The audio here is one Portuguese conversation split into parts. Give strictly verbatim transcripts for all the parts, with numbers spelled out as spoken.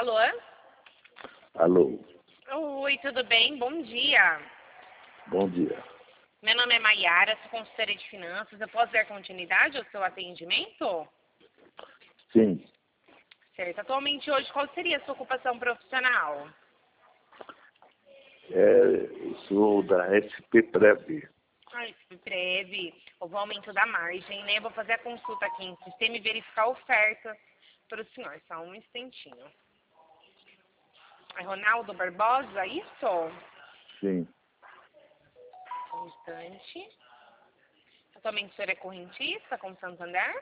Alô? Alô, Oi, tudo bem? Bom dia. bom dia. Meu nome é Maiara, sou consultora de finanças. Eu posso dar continuidade ao seu atendimento? Sim, Certo. Atualmente, hoje, qual seria a sua ocupação profissional? é, eu sou da S P Prev. Ai, breve. Houve um aumento da margem, né? Vou fazer a consulta aqui em sistema e verificar a oferta para o senhor. Só um instantinho. É Ronaldo Barbosa, isso? Sim, Um instante. Atualmente o senhor é correntista com Santander?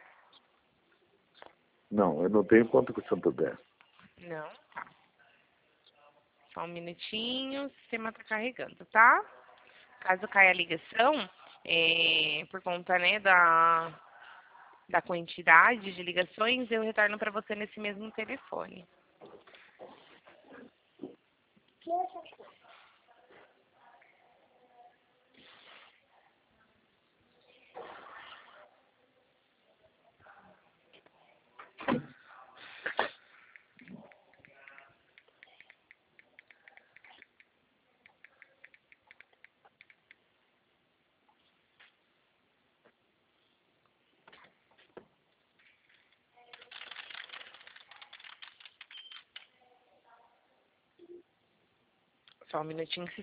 não, eu não tenho conta com o Santander. Não. Tá. Só um minutinho, o sistema está carregando, tá? Caso caia a ligação, é, por conta, né, da, da quantidade de ligações, eu retorno para você nesse mesmo telefone. Só um minutinho que